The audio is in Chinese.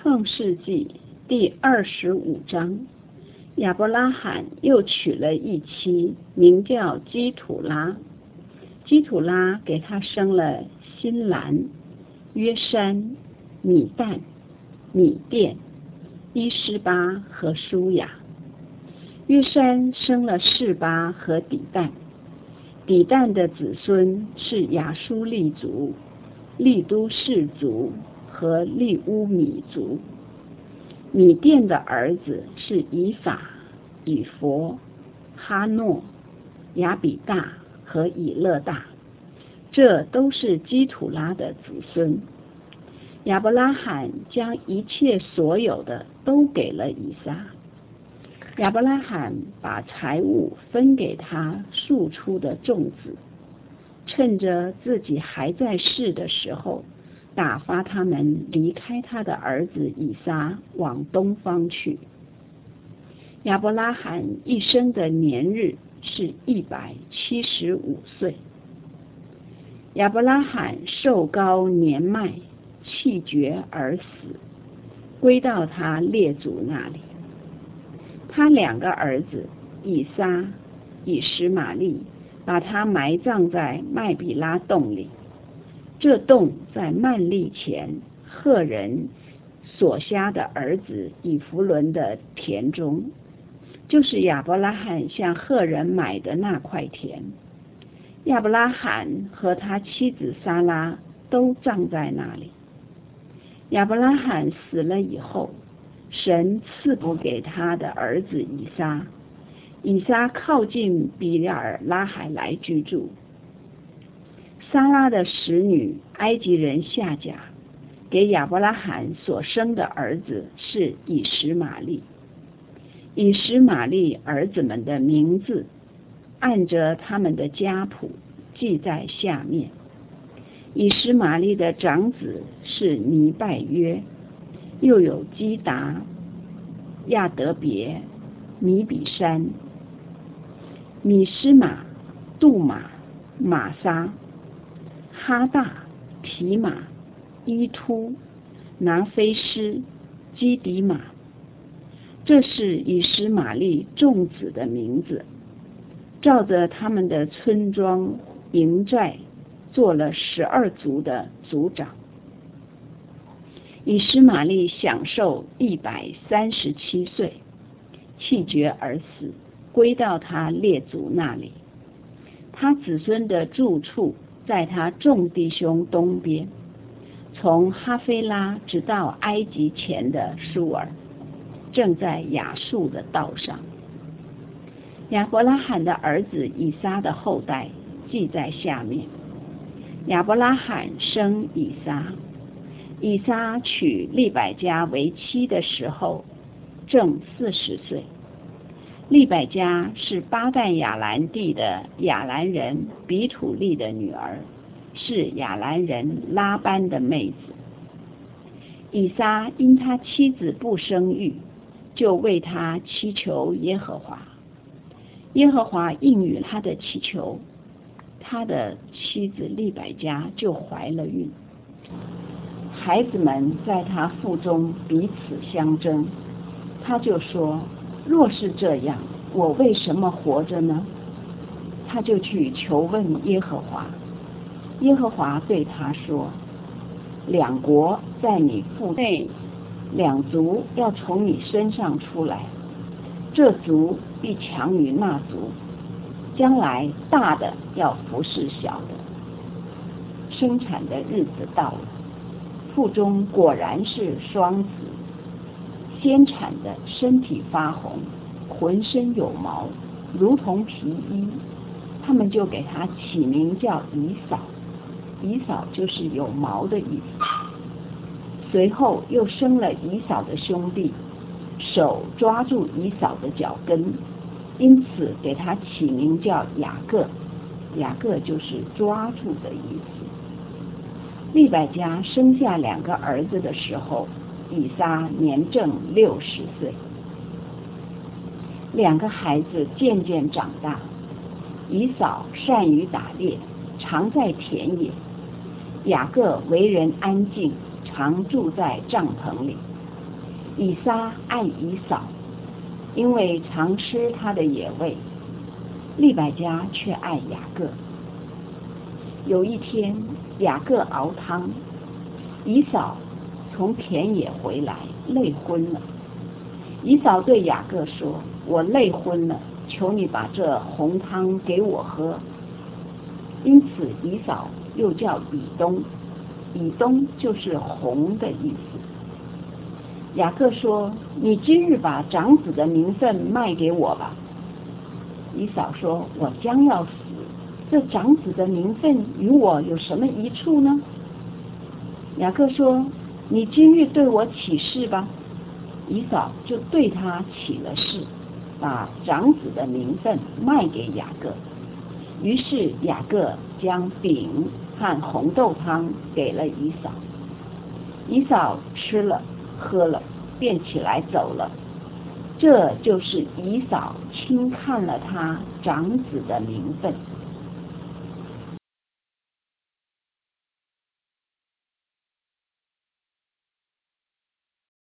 创世纪第25章，亚伯拉罕又娶了一妻，名叫基土拉。基土拉给他生了辛兰、约山、米旦、米甸、伊施巴和舒雅。约山生了示巴和底旦。底旦的子孙是亚书利族、利都氏族和利乌米族。米甸的儿子是以法、以弗、哈诺、亚比大和以勒大，这都是基土拉的子孙。亚伯拉罕将一切所有的都给了以撒。亚伯拉罕把财物分给他庶出的众子，趁着自己还在世的时候，打发他们离开他的儿子以撒往东方去。亚伯拉罕一生的年日是175岁。亚伯拉罕寿高年迈，气绝而死，归到他列祖那里。他2个儿子以撒、以实玛利把他埋葬在麦比拉洞里，这洞在曼利前赫人所辖的儿子以弗伦的田中，就是亚伯拉罕向赫人买的那块田。亚伯拉罕和他妻子撒拉都葬在那里。亚伯拉罕死了以后，神赐福给他的儿子以撒。以撒靠近比利尔拉海来居住。撒拉的使女埃及人夏甲给亚伯拉罕所生的儿子是以实玛利。以实玛利儿子们的名字按着他们的家谱记在下面。以实玛利的长子是尼拜约，又有基达、亚德别、米比山、米施玛、杜玛、玛撒、哈大、提玛、伊突、拿菲施、基底玛。这是以实玛利众子的名字，照着他们的村庄营寨做了12族的族长。以实玛利享受137岁，气绝而死，归到他列祖那里。他子孙的住处在他众弟兄东边，从哈菲拉直到埃及前的舒尔，正在亚述的道上。亚伯拉罕的儿子以撒的后代记在下面。亚伯拉罕生以撒。以撒娶利百加为妻的时候正40岁。利百加是巴旦亚兰地的亚兰人比土利的女儿，是亚兰人拉班的妹子。以撒因他妻子不生育，就为他祈求耶和华。耶和华应允他的祈求，他的妻子利百加就怀了孕。孩子们在他腹中彼此相争，他就说：若是这样，我为什么活着呢？他就去求问耶和华。耶和华对他说：2国在你腹内，2族要从你身上出来，这族必强于那族，将来大的要服侍小的。生产的日子到了，腹中果然是双子。先产的身体发红，浑身有毛，如同皮衣，他们就给他起名叫以扫。以扫就是有毛的意思。随后又生了以扫的兄弟，手抓住以扫的脚跟，因此给他起名叫雅各。雅各就是抓住的意思。利百加生下2个儿子的时候，以撒年正60岁。2个孩子渐渐长大。以扫善于打猎，常在田野。雅各为人安静，常住在帐篷里。 以撒爱以扫，因为常吃他的野味；利百加却爱雅各。有一天，雅各熬汤，以扫从田野回来，累昏了。以扫对雅各说：“我累昏了，求你把这红汤给我喝。”因此，以扫又叫以东，以东就是红的意思。雅各说：“你今日把长子的名分卖给我吧。”以扫说：“我将要死，这长子的名分与我有什么益处呢？”雅各说：“你今日对我起誓吧。”以扫就对他起了誓，把长子的名分卖给雅各。于是雅各将饼和红豆汤给了以扫。以扫吃了喝了，便起来走了。这就是以扫轻看了他长子的名分。